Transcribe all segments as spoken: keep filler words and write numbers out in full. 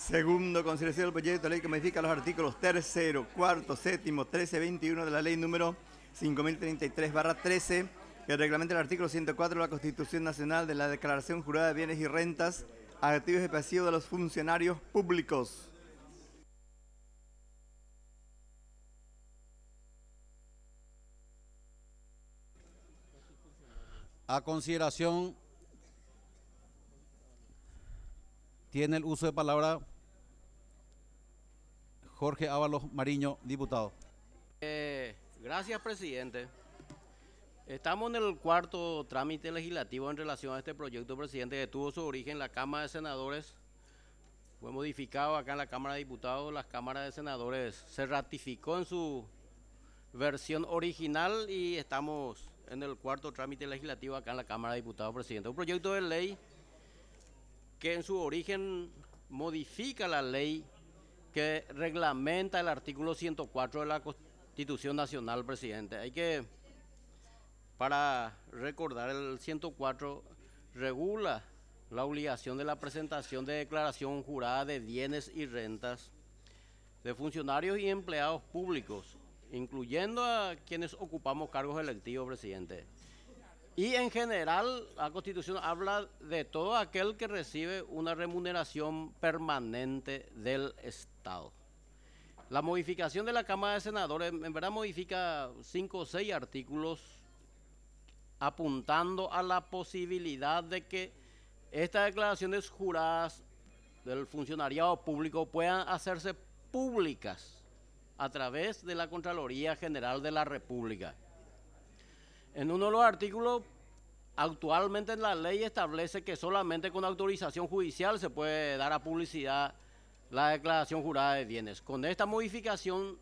Segundo, consideración del proyecto de ley que modifica los artículos tercero, cuarto, séptimo, trece, veintiuno de la ley número cinco mil treinta y tres barra trece, que reglamenta el artículo ciento cuatro de la Constitución Nacional de la Declaración Jurada de Bienes y Rentas, activos y pasivos de los funcionarios públicos. A consideración, tiene el uso de palabra Jorge Ábalos Mariño, diputado. Eh, gracias, presidente. Estamos en el cuarto trámite legislativo en relación a este proyecto, presidente, que tuvo su origen en la Cámara de Senadores. Fue modificado acá en la Cámara de Diputados. La Cámara de Senadores se ratificó en su versión original y estamos en el cuarto trámite legislativo acá en la Cámara de Diputados, presidente. Un proyecto de ley que en su origen modifica la ley que reglamenta el artículo ciento cuatro de la Constitución Nacional, presidente. Hay que, para recordar, el ciento cuatro regula la obligación de la presentación de declaración jurada de bienes y rentas de funcionarios y empleados públicos, incluyendo a quienes ocupamos cargos electivos, presidente. Y en general, la Constitución habla de todo aquel que recibe una remuneración permanente del Estado. La modificación de la Cámara de Senadores, en verdad, modifica cinco o seis artículos apuntando a la posibilidad de que estas declaraciones juradas del funcionariado público puedan hacerse públicas a través de la Contraloría General de la República. En uno de los artículos, actualmente en la ley establece que solamente con autorización judicial se puede dar a publicidad la declaración jurada de bienes. Con esta modificación,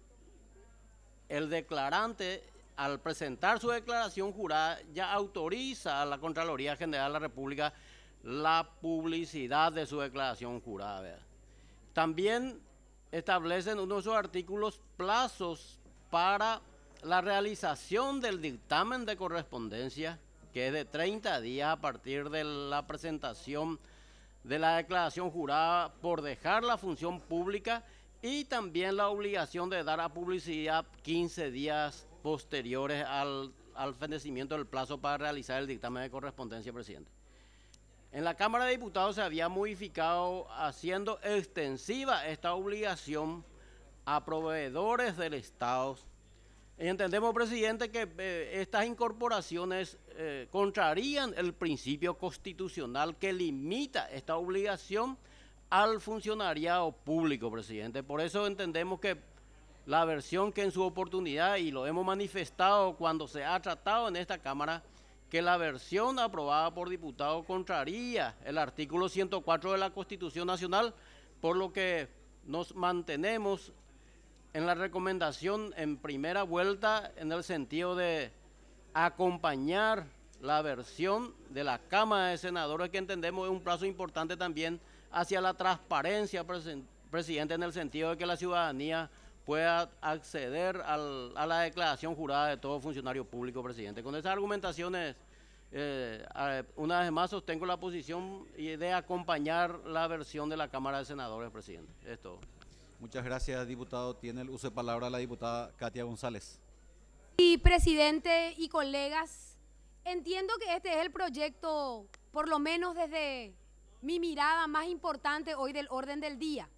el declarante, al presentar su declaración jurada, ya autoriza a la Contraloría General de la República la publicidad de su declaración jurada, ¿verdad? También establece en uno de sus artículos plazos para la realización del dictamen de correspondencia, que es de treinta días a partir de la presentación de la declaración jurada por dejar la función pública, y también la obligación de dar a publicidad quince días posteriores al, al fenecimiento del plazo para realizar el dictamen de correspondencia, presidente. En la Cámara de Diputados se había modificado haciendo extensiva esta obligación a proveedores del Estado. Y entendemos, presidente, que eh, estas incorporaciones eh, contrarían el principio constitucional que limita esta obligación al funcionariado público, presidente. Por eso entendemos que la versión que en su oportunidad, y lo hemos manifestado cuando se ha tratado en esta Cámara, que la versión aprobada por diputados contraría el artículo ciento cuatro de la Constitución Nacional, por lo que nos mantenemos en la recomendación en primera vuelta en el sentido de acompañar la versión de la Cámara de Senadores, que entendemos es un plazo importante también hacia la transparencia, presidente, en el sentido de que la ciudadanía pueda acceder al, a la declaración jurada de todo funcionario público, presidente. Con esas argumentaciones, eh, una vez más sostengo la posición de acompañar la versión de la Cámara de Senadores, presidente. Es todo. Muchas gracias, diputado. Tiene el uso de palabra la diputada Katia González. Sí, presidente y colegas, entiendo que este es el proyecto, por lo menos desde mi mirada, más importante hoy del orden del día.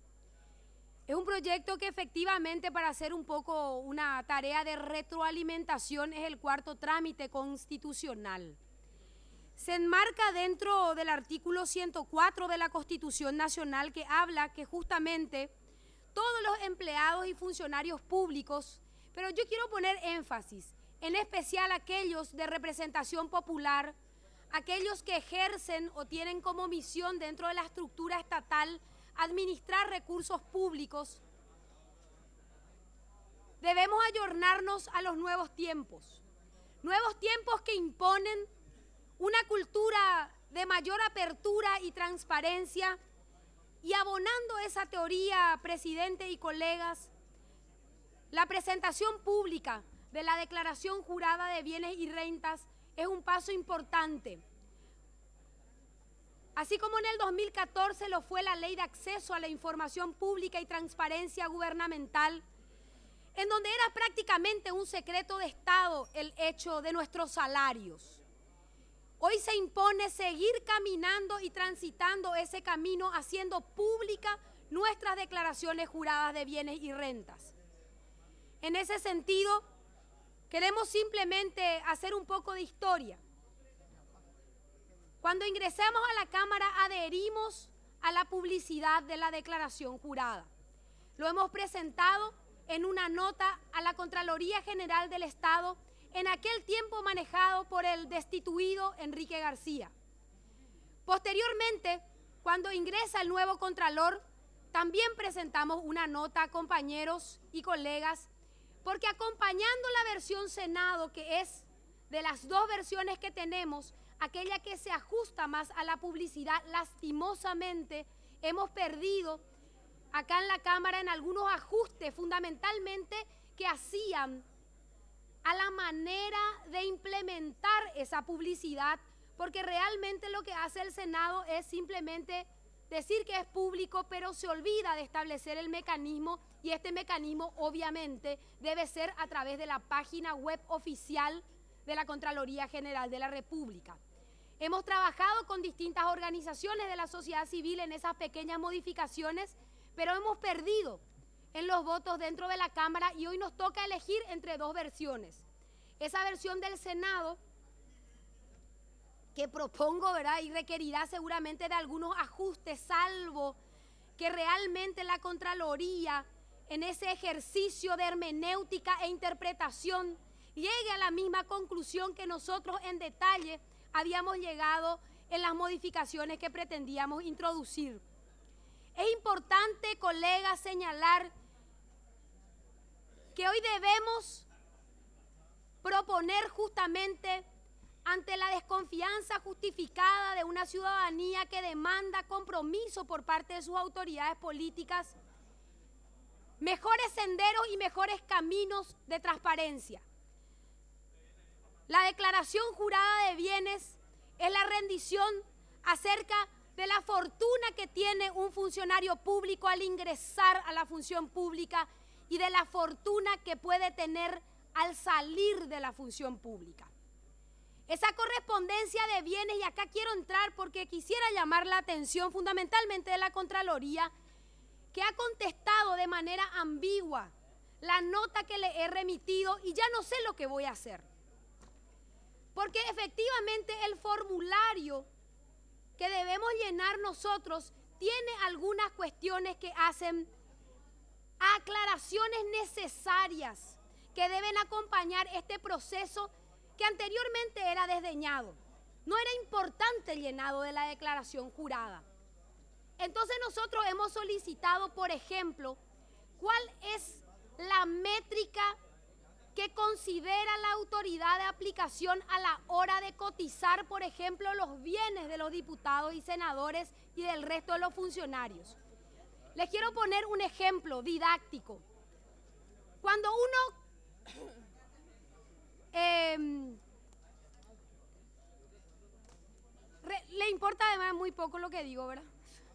Es un proyecto que efectivamente, para hacer un poco una tarea de retroalimentación, es el cuarto trámite constitucional. Se enmarca dentro del artículo ciento cuatro de la Constitución Nacional, que habla que justamente todos los empleados y funcionarios públicos, pero yo quiero poner énfasis, en especial aquellos de representación popular, aquellos que ejercen o tienen como misión dentro de la estructura estatal administrar recursos públicos, debemos ayornarnos a los nuevos tiempos, nuevos tiempos que imponen una cultura de mayor apertura y transparencia. Y abonando esa teoría, presidente y colegas, la presentación pública de la declaración jurada de bienes y rentas es un paso importante. así como en el dos mil catorce lo fue la Ley de Acceso a la Información Pública y Transparencia Gubernamental, en donde era prácticamente un secreto de Estado el hecho de nuestros salarios. Hoy se impone seguir caminando y transitando ese camino, haciendo pública nuestras declaraciones juradas de bienes y rentas. En ese sentido, queremos simplemente hacer un poco de historia. Cuando ingresamos a la Cámara, adherimos a la publicidad de la declaración jurada. Lo hemos presentado en una nota a la Contraloría General del Estado, en aquel tiempo manejado por el destituido Enrique García. Posteriormente, cuando ingresa el nuevo Contralor, también presentamos una nota, compañeros y colegas, porque acompañando la versión Senado, que es de las dos versiones que tenemos, aquella que se ajusta más a la publicidad, lastimosamente hemos perdido acá en la Cámara en algunos ajustes fundamentalmente que hacían a la manera de implementar esa publicidad, porque realmente lo que hace el Senado es simplemente decir que es público, pero se olvida de establecer el mecanismo, y este mecanismo obviamente debe ser a través de la página web oficial de la Contraloría General de la República. Hemos trabajado con distintas organizaciones de la sociedad civil en esas pequeñas modificaciones, pero hemos perdido en los votos dentro de la Cámara y hoy nos toca elegir entre dos versiones. Esa versión del Senado, que propongo, ¿verdad?, y requerirá seguramente de algunos ajustes, salvo que realmente la Contraloría, en ese ejercicio de hermenéutica e interpretación, llegue a la misma conclusión que nosotros en detalle habíamos llegado en las modificaciones que pretendíamos introducir. Es importante, colegas, señalar que hoy debemos proponer justamente ante la desconfianza justificada de una ciudadanía que demanda compromiso por parte de sus autoridades políticas, mejores senderos y mejores caminos de transparencia. La declaración jurada de bienes es la rendición acerca de la fortuna que tiene un funcionario público al ingresar a la función pública y de la fortuna que puede tener al salir de la función pública. Esa correspondencia de bienes, y acá quiero entrar porque quisiera llamar la atención fundamentalmente de la Contraloría, que ha contestado de manera ambigua la nota que le he remitido y ya no sé lo que voy a hacer. Porque efectivamente el formulario que debemos llenar nosotros tiene algunas cuestiones que hacen aclaraciones necesarias que deben acompañar este proceso que anteriormente era desdeñado. No era importante el llenado de la declaración jurada. Entonces nosotros hemos solicitado, por ejemplo, cuál es la métrica que considera la autoridad de aplicación a la hora de cotizar, por ejemplo, los bienes de los diputados y senadores y del resto de los funcionarios. Les quiero poner un ejemplo didáctico. Cuando uno eh, re, le importa además muy poco lo que digo, ¿verdad?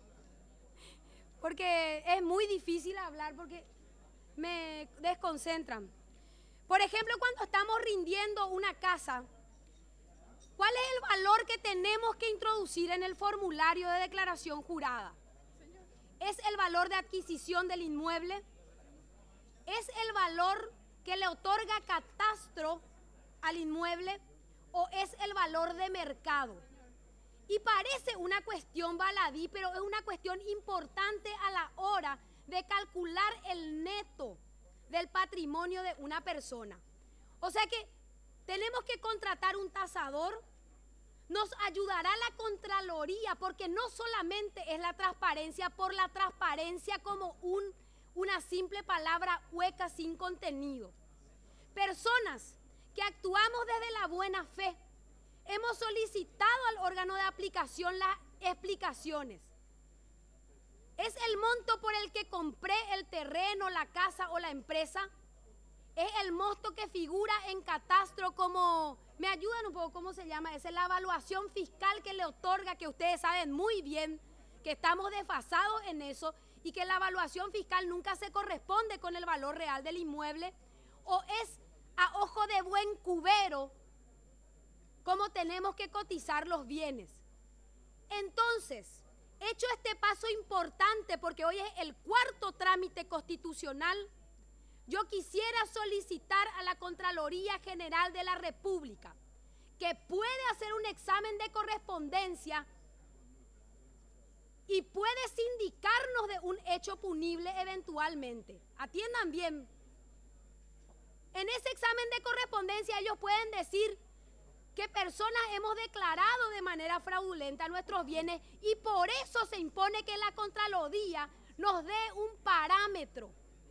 Porque es muy difícil hablar porque me desconcentran. Por ejemplo, cuando estamos rindiendo una casa, ¿cuál es el valor que tenemos que introducir en el formulario de declaración jurada? ¿Es el valor de adquisición del inmueble? ¿Es el valor que le otorga catastro al inmueble? ¿O es el valor de mercado? Y parece una cuestión baladí, pero es una cuestión importante a la hora de calcular el neto del patrimonio de una persona. O sea que tenemos que contratar un tasador, nos ayudará la Contraloría, porque no solamente es la transparencia por la transparencia como un, una simple palabra hueca sin contenido. Personas que actuamos desde la buena fe, hemos solicitado al órgano de aplicación las explicaciones. ¿Es el monto por el que compré el terreno, la casa o la empresa? ¿Es el monto que figura en catastro como ¿Me ayudan un poco? ¿Cómo se llama? Esa es la evaluación fiscal que le otorga, que ustedes saben muy bien que estamos desfasados en eso y que la evaluación fiscal nunca se corresponde con el valor real del inmueble, o es a ojo de buen cubero cómo tenemos que cotizar los bienes. Entonces, hecho este paso importante, porque hoy es el cuarto trámite constitucional, yo quisiera solicitar a la Contraloría General de la República que puede hacer un examen de correspondencia y puede sindicarnos de un hecho punible eventualmente. Atiendan bien. En ese examen de correspondencia ellos pueden decir que personas hemos declarado de manera fraudulenta nuestros bienes y por eso se impone que la Contraloría nos dé un parámetro,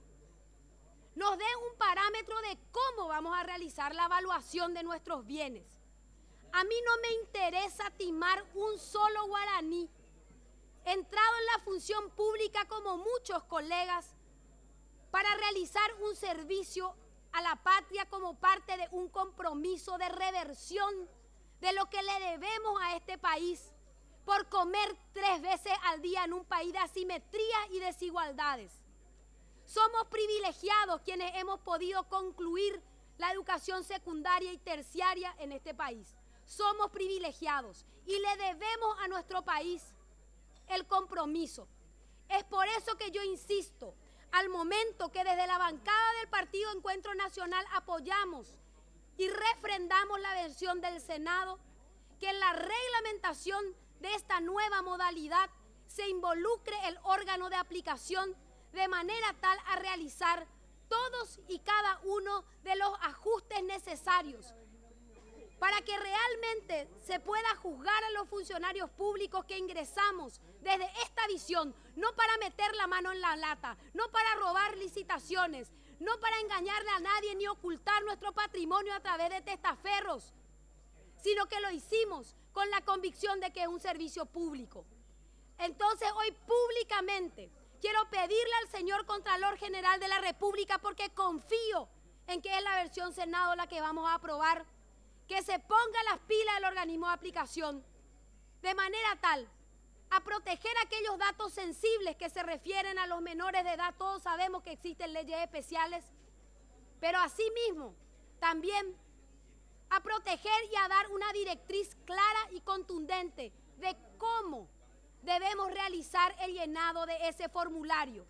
nos dé un parámetro de cómo vamos a realizar la evaluación de nuestros bienes. A mí no me interesa timar un solo guaraní, entrado en la función pública como muchos colegas, para realizar un servicio a la patria como parte de un compromiso de reversión de lo que le debemos a este país por comer tres veces al día en un país de asimetría y desigualdades. Somos privilegiados quienes hemos podido concluir la educación secundaria y terciaria en este país. Somos privilegiados y le debemos a nuestro país el compromiso. Es por eso que yo insisto, al momento que desde la bancada del Partido Encuentro Nacional apoyamos y refrendamos la versión del Senado, que en la reglamentación de esta nueva modalidad se involucre el órgano de aplicación de manera tal a realizar todos y cada uno de los ajustes necesarios para que realmente se pueda juzgar a los funcionarios públicos que ingresamos desde esta visión, no para meter la mano en la lata, no para robar licitaciones, no para engañarle a nadie ni ocultar nuestro patrimonio a través de testaferros, sino que lo hicimos con la convicción de que es un servicio público. Entonces hoy públicamente quiero pedirle al señor Contralor General de la República, porque confío en que es la versión Senado la que vamos a aprobar, que se ponga las pilas del organismo de aplicación, de manera tal a proteger aquellos datos sensibles que se refieren a los menores de edad. Todos sabemos que existen leyes especiales, pero asimismo también a proteger y a dar una directriz clara y contundente de cómo debemos realizar el llenado de ese formulario.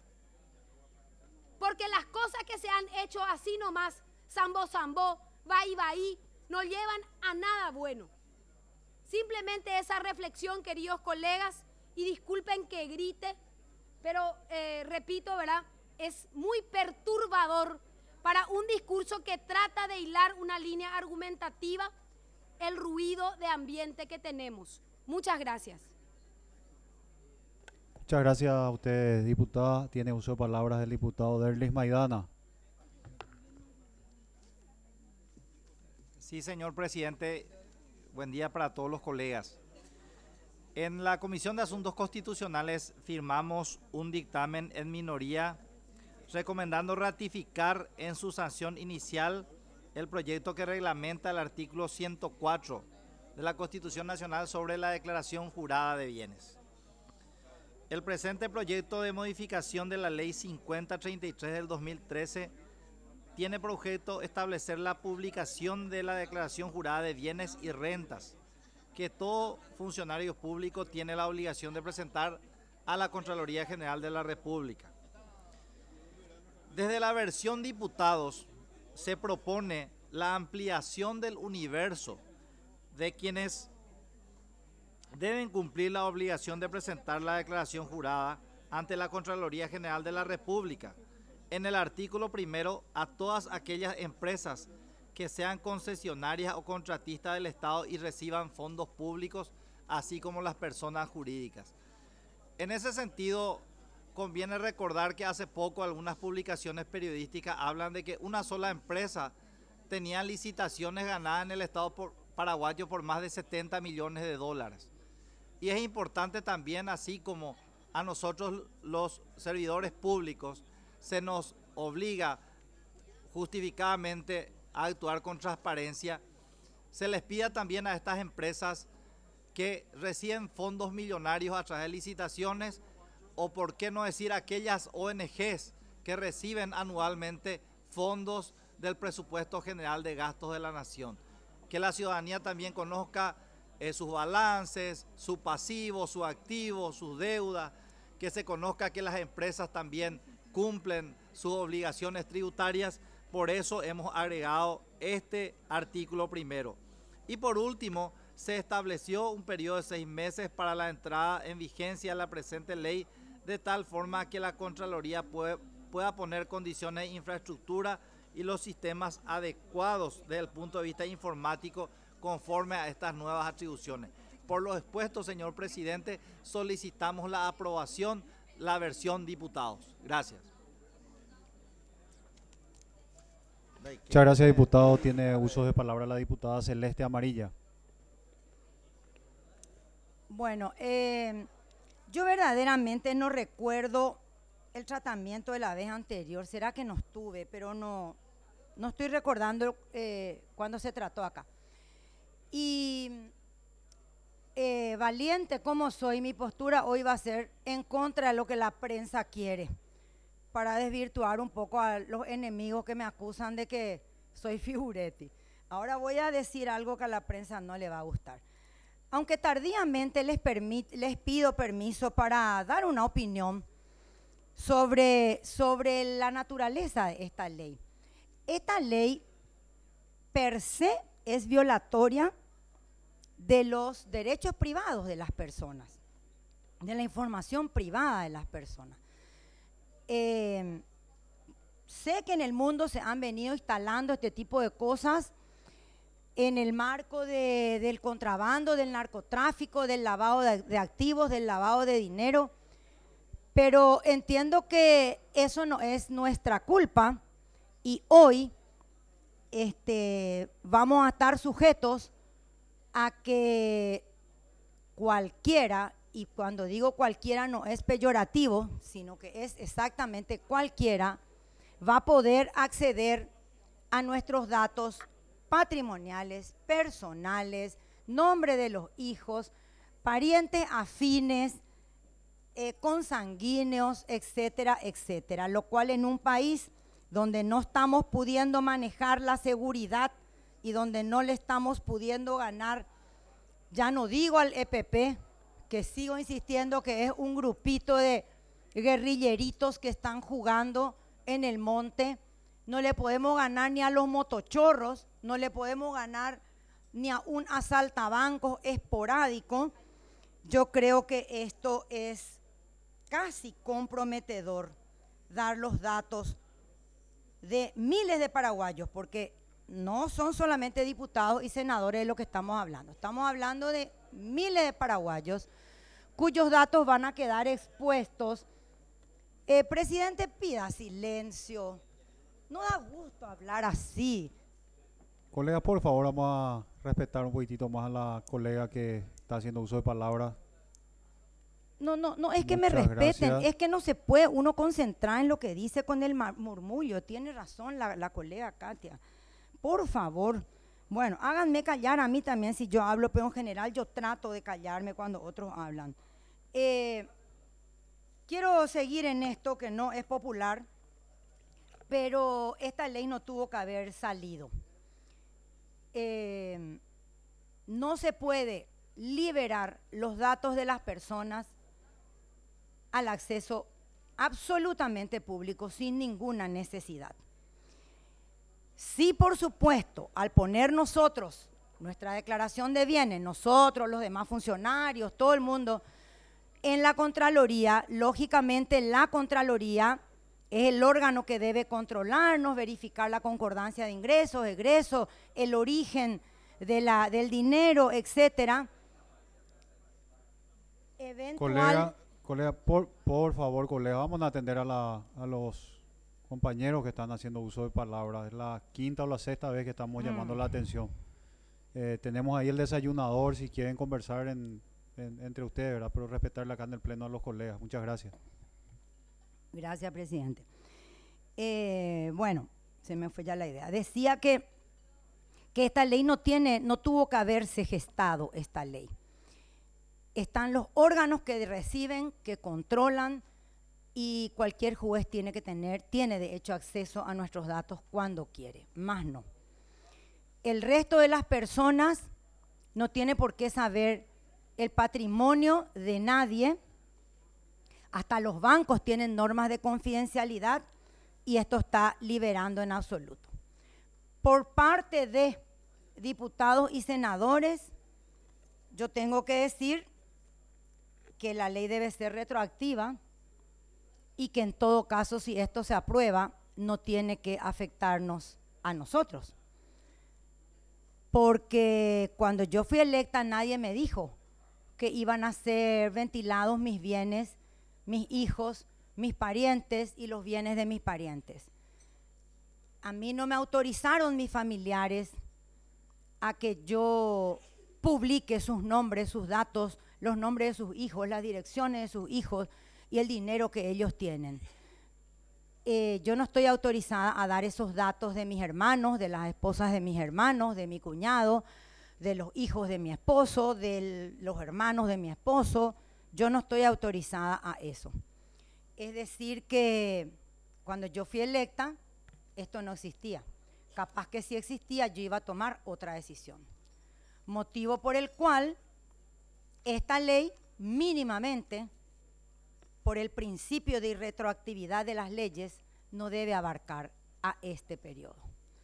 Porque las cosas que se han hecho así nomás, sambo sambo, vaí vaí, no llevan a nada bueno. Simplemente esa reflexión, queridos colegas, y disculpen que grite, pero eh, repito, ¿verdad? Es muy perturbador para un discurso que trata de hilar una línea argumentativa el ruido de ambiente que tenemos. Muchas gracias. Muchas gracias a usted, diputada. Tiene uso de palabras del diputado Derlis Maidana. Sí, señor presidente, buen día para todos los colegas. En la Comisión de Asuntos Constitucionales firmamos un dictamen en minoría recomendando ratificar en su sanción inicial el proyecto que reglamenta el artículo ciento cuatro de la Constitución Nacional sobre la declaración jurada de bienes. El presente proyecto de modificación de la Ley cincuenta treinta y tres del dos mil trece tiene por objeto establecer la publicación de la declaración jurada de bienes y rentas que todo funcionario público tiene la obligación de presentar a la Contraloría General de la República. Desde la versión diputados se propone la ampliación del universo de quienes deben cumplir la obligación de presentar la declaración jurada ante la Contraloría General de la República. En el artículo primero, a todas aquellas empresas que sean concesionarias o contratistas del Estado y reciban fondos públicos, así como las personas jurídicas. En ese sentido, conviene recordar que hace poco algunas publicaciones periodísticas hablan de que una sola empresa tenía licitaciones ganadas en el Estado por, paraguayo por más de setenta millones de dólares. Y es importante también, así como a nosotros los servidores públicos, se nos obliga justificadamente a actuar con transparencia, se les pida también a estas empresas que reciben fondos millonarios a través de licitaciones, o por qué no decir aquellas O N Ges que reciben anualmente fondos del presupuesto general de gastos de la nación. Que la ciudadanía también conozca eh, sus balances, su pasivo, su activo, sus deudas, que se conozca que las empresas también cumplen sus obligaciones tributarias. Por eso hemos agregado este artículo primero. Y por último, se estableció un periodo de seis meses para la entrada en vigencia de la presente ley, de tal forma que la Contraloría puede, pueda poner condiciones de infraestructura y los sistemas adecuados desde el punto de vista informático conforme a estas nuevas atribuciones. Por lo expuesto, señor presidente, solicitamos la aprobación, la versión diputados. Gracias. Muchas gracias, diputado. Tiene uso de palabra la diputada Celeste Amarilla. Bueno, eh, yo verdaderamente no recuerdo el tratamiento de la vez anterior. Será que no estuve, pero no, no estoy recordando eh, cuándo se trató acá. Y eh, valiente como soy, mi postura hoy va a ser en contra de lo que la prensa quiere, para desvirtuar un poco a los enemigos que me acusan de que soy figuretti. Ahora voy a decir algo que a la prensa no le va a gustar. Aunque tardíamente les, permit, les pido permiso para dar una opinión sobre, sobre la naturaleza de esta ley. Esta ley per se es violatoria de los derechos privados de las personas, de la información privada de las personas. Eh, sé que en el mundo se han venido instalando este tipo de cosas en el marco de, del contrabando, del narcotráfico, del lavado de, de activos, del lavado de dinero, pero entiendo que eso no es nuestra culpa y hoy este, vamos a estar sujetos a que cualquiera, y cuando digo cualquiera no es peyorativo, sino que es exactamente cualquiera, va a poder acceder a nuestros datos patrimoniales, personales, nombre de los hijos, parientes afines, eh, consanguíneos, etcétera, etcétera. Lo cual en un país donde no estamos pudiendo manejar la seguridad y donde no le estamos pudiendo ganar, ya no digo al E P P, que sigo insistiendo que es un grupito de guerrilleritos que están jugando en el monte, no le podemos ganar ni a los motochorros, no le podemos ganar ni a un asaltabancos esporádico. Yo creo que esto es casi comprometedor, dar los datos de miles de paraguayos, porque no son solamente diputados y senadores de lo que estamos hablando, estamos hablando de miles de paraguayos cuyos datos van a quedar expuestos. Eh, presidente, pida silencio, no da gusto hablar así. Colega, por favor, vamos a respetar un poquitito más a la colega que está haciendo uso de palabra. No, no, no, es que me Muchas respeten, gracias. es que no se puede uno concentrar en lo que dice con el murmullo. Tiene razón la, la colega Katia. Por favor, bueno, háganme callar a mí también si yo hablo, pero en general yo trato de callarme cuando otros hablan. Eh, quiero seguir en esto que no es popular, pero esta ley no tuvo que haber salido. Eh, no se puede liberar los datos de las personas al acceso absolutamente público sin ninguna necesidad. Sí, por supuesto, al poner nosotros nuestra declaración de bienes, nosotros, los demás funcionarios, todo el mundo, en la Contraloría, lógicamente la Contraloría es el órgano que debe controlarnos, verificar la concordancia de ingresos, egresos, el origen de la, del dinero, etcétera. Eventual, Colega, colega por, por favor, colega, vamos a atender a, la, a los compañeros que están haciendo uso de palabras. Es la quinta o la sexta vez que estamos Mm. llamando la atención. Eh, tenemos ahí el desayunador, si quieren conversar en, en- entre ustedes, ¿verdad? Pero respetarle acá en el pleno a los colegas. Muchas gracias. Gracias, presidente. Eh, bueno, se me fue ya la idea. Decía que, que esta ley no tiene, no tuvo que haberse gestado esta ley. Están los órganos que reciben, que controlan, y cualquier juez tiene que tener, tiene de hecho acceso a nuestros datos cuando quiere, más no. El resto de las personas no tiene por qué saber el patrimonio de nadie. Hasta los bancos tienen normas de confidencialidad y esto está liberando en absoluto. Por parte de diputados y senadores, yo tengo que decir que la ley debe ser retroactiva y que en todo caso, si esto se aprueba, no tiene que afectarnos a nosotros. Porque cuando yo fui electa nadie me dijo que iban a ser ventilados mis bienes, mis hijos, mis parientes y los bienes de mis parientes. A mí no me autorizaron mis familiares a que yo publique sus nombres, sus datos, los nombres de sus hijos, las direcciones de sus hijos y el dinero que ellos tienen. Eh, yo no estoy autorizada a dar esos datos de mis hermanos, de las esposas de mis hermanos, de mi cuñado, de los hijos de mi esposo, de los hermanos de mi esposo. Yo no estoy autorizada a eso. Es decir que cuando yo fui electa, esto no existía. Capaz que si existía, yo iba a tomar otra decisión. Motivo por el cual esta ley mínimamente, por el principio de irretroactividad de las leyes, no debe abarcar a este periodo.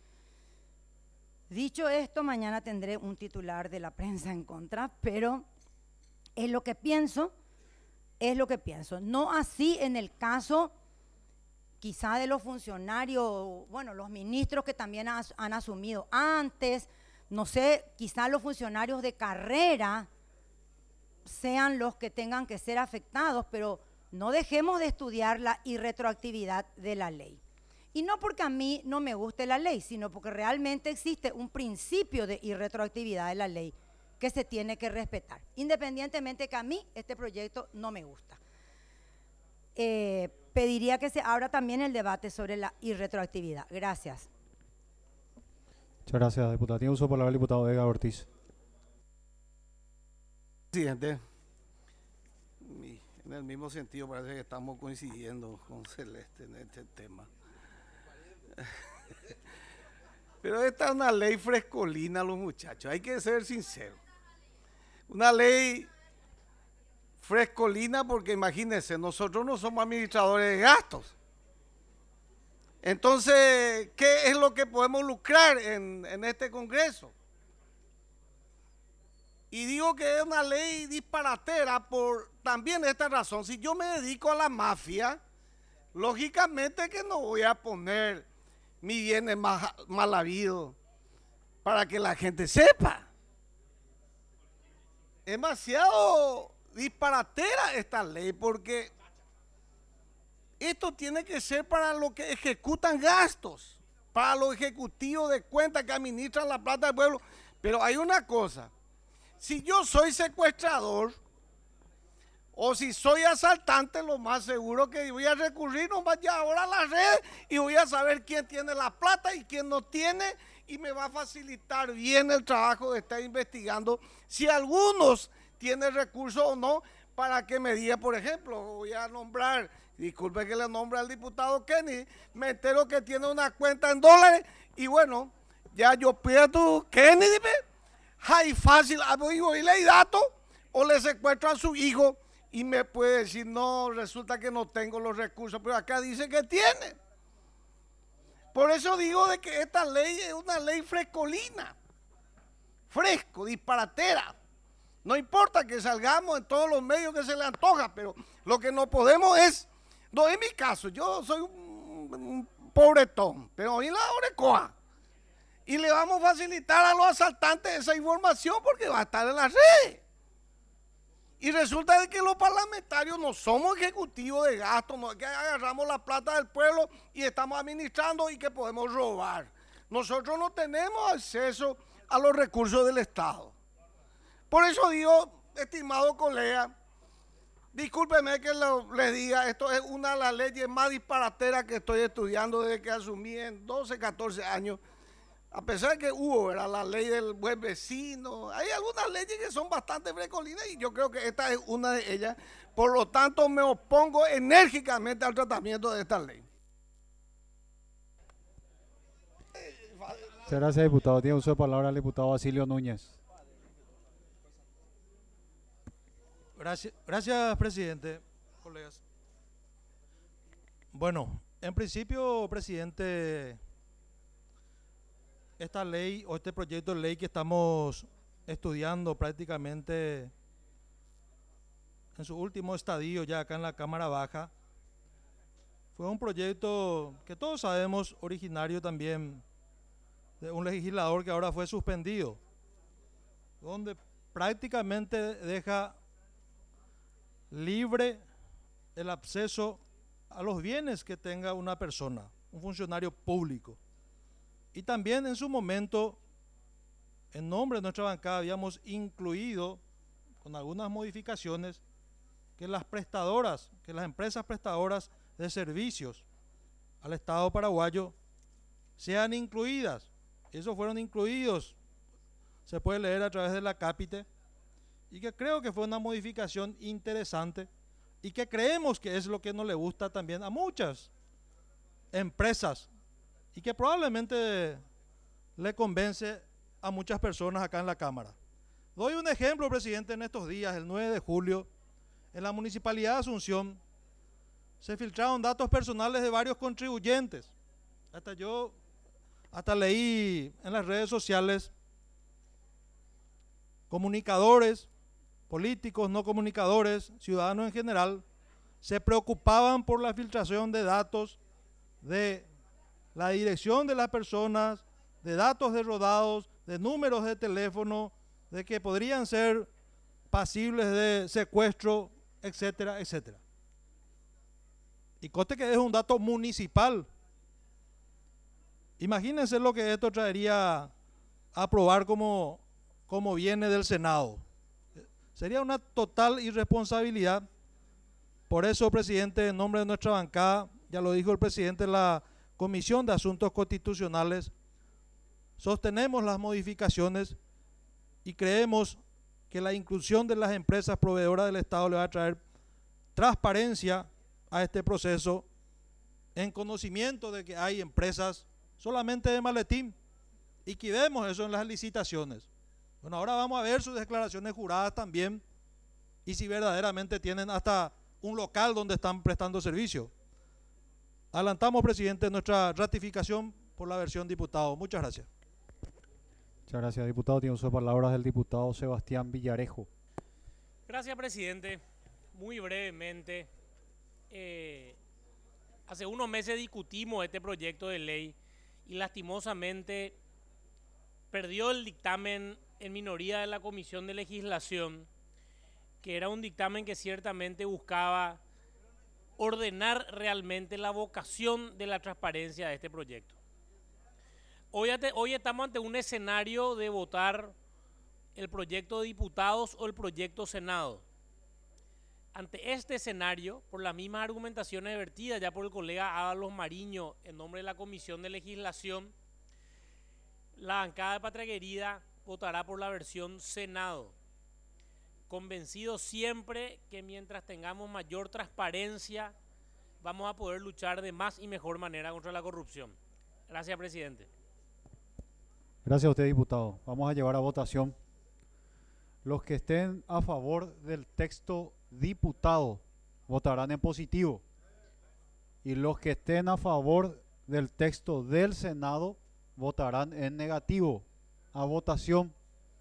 Dicho esto, mañana tendré un titular de la prensa en contra, pero es lo que pienso, es lo que pienso. No así en el caso quizá de los funcionarios, bueno, los ministros que también has, han asumido antes, no sé, quizá los funcionarios de carrera sean los que tengan que ser afectados, pero no dejemos de estudiar la irretroactividad de la ley. Y no porque a mí no me guste la ley, sino porque realmente existe un principio de irretroactividad de la ley que se tiene que respetar, independientemente que a mí este proyecto no me gusta. Eh, pediría que se abra también el debate sobre la irretroactividad. Gracias. Muchas gracias, diputada. Tiene uso por la palabra el diputado Edgar Ortiz. Presidente, en el mismo sentido parece que estamos coincidiendo con Celeste en este tema. Pero esta es una ley frescolina, los muchachos, hay que ser sinceros. Una ley frescolina porque imagínense, nosotros no somos administradores de gastos. Entonces, ¿qué es lo que podemos lucrar en, en este Congreso? Y digo que es una ley disparatera por también esta razón. Si yo me dedico a la mafia, lógicamente que no voy a poner mi bienes más mal habido para que la gente sepa. Es demasiado disparatera esta ley porque esto tiene que ser para los que ejecutan gastos, para los ejecutivos de cuentas que administran la plata del pueblo. Pero hay una cosa. Si yo soy secuestrador o si soy asaltante, lo más seguro que voy a recurrir nomás ya ahora a la red y voy a saber quién tiene la plata y quién no tiene y me va a facilitar bien el trabajo de estar investigando si algunos tienen recursos o no para que me diga, por ejemplo, voy a nombrar, disculpe que le nombre al diputado Kenny, me entero que tiene una cuenta en dólares y bueno, ya yo pido Kenny, dime. Ay, fácil, y le datos o le secuestro a su hijo y me puede decir, no, resulta que no tengo los recursos, pero acá dice que tiene. Por eso digo de que esta ley es una ley frescolina, fresco, disparatera. No importa que salgamos en todos los medios que se le antoja, pero lo que no podemos es, no en mi caso, yo soy un, un pobretón, pero en la Orecoa. Y le vamos a facilitar a los asaltantes esa información porque va a estar en la red. Y resulta de que los parlamentarios no somos ejecutivos de gastos, no es que agarramos la plata del pueblo y estamos administrando y que podemos robar. Nosotros no tenemos acceso a los recursos del Estado. Por eso digo, estimado colega, discúlpeme que lo, les diga, esto es una de las leyes más disparateras que estoy estudiando desde que asumí en doce, catorce años. A pesar de que hubo, ¿verdad?, la ley del buen vecino, hay algunas leyes que son bastante frecolinas y yo creo que esta es una de ellas. Por lo tanto, me opongo enérgicamente al tratamiento de esta ley. Muchas gracias, diputado. Tiene uso de palabra el diputado Basilio Núñez. Gracias, gracias, presidente, colegas. Bueno, en principio, presidente, esta ley o este proyecto de ley que estamos estudiando prácticamente en su último estadio ya acá en la Cámara Baja, fue un proyecto que todos sabemos originario también de un legislador que ahora fue suspendido, donde prácticamente deja libre el acceso a los bienes que tenga una persona, un funcionario público. Y también en su momento, en nombre de nuestra bancada, habíamos incluido, con algunas modificaciones, que las prestadoras, que las empresas prestadoras de servicios al Estado paraguayo sean incluidas. Esos fueron incluidos, se puede leer a través de la Cápite, y que creo que fue una modificación interesante y que creemos que es lo que no le gusta también a muchas empresas y que probablemente le convence a muchas personas acá en la Cámara. Doy un ejemplo, presidente. En estos días, el nueve de julio, en la Municipalidad de Asunción, se filtraron datos personales de varios contribuyentes. Hasta yo, hasta leí en las redes sociales, comunicadores, políticos, no comunicadores, ciudadanos en general, se preocupaban por la filtración de datos de la dirección de las personas, de datos de rodados, de números de teléfono, de que podrían ser pasibles de secuestro, etcétera, etcétera. Y conste que es un dato municipal. Imagínense lo que esto traería a aprobar como, como viene del Senado. Sería una total irresponsabilidad. Por eso, presidente, en nombre de nuestra bancada, ya lo dijo el presidente de la Comisión de Asuntos Constitucionales, sostenemos las modificaciones y creemos que la inclusión de las empresas proveedoras del Estado le va a traer transparencia a este proceso, en conocimiento de que hay empresas solamente de maletín y que vemos eso en las licitaciones. Bueno, ahora vamos a ver sus declaraciones juradas también y si verdaderamente tienen hasta un local donde están prestando servicio. Adelantamos, presidente, nuestra ratificación por la versión diputado. Muchas gracias. Muchas gracias, diputado. Tiene uso de palabras del diputado Sebastián Villarejo. Gracias, presidente. Muy brevemente, eh, hace unos meses discutimos este proyecto de ley y lastimosamente perdió el dictamen en minoría de la Comisión de Legislación, que era un dictamen que ciertamente buscaba ordenar realmente la vocación de la transparencia de este proyecto. Hoy, hoy estamos ante un escenario de votar el proyecto de diputados o el proyecto Senado. Ante este escenario, por las mismas argumentaciones vertidas ya por el colega Ábalos Mariño en nombre de la Comisión de Legislación, la bancada de Patria Querida votará por la versión Senado, convencido siempre que mientras tengamos mayor transparencia vamos a poder luchar de más y mejor manera contra la corrupción. Gracias, presidente. Gracias a usted, diputado. Vamos a llevar a votación. Los que estén a favor del texto diputado votarán en positivo y los que estén a favor del texto del Senado votarán en negativo. A votación.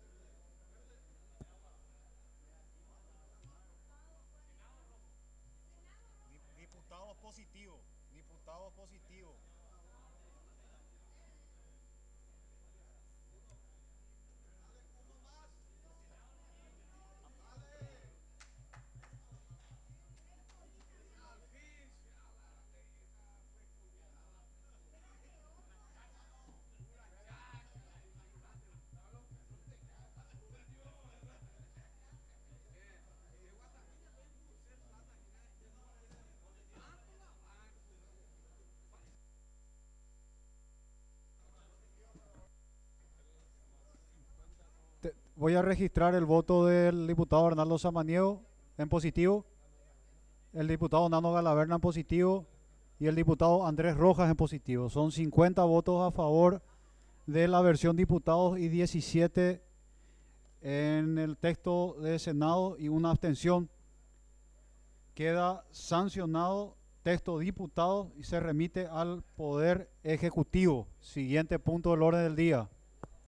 Diputados positivos, diputados positivos. voy a registrar el voto del diputado Arnaldo Samaniego en positivo, el diputado Nano Galaverna en positivo y el diputado Andrés Rojas en positivo. Son cincuenta votos a favor de la versión diputados y diecisiete en el texto de Senado y una abstención. Queda sancionado texto diputado y se remite al Poder Ejecutivo. Siguiente punto del orden del día.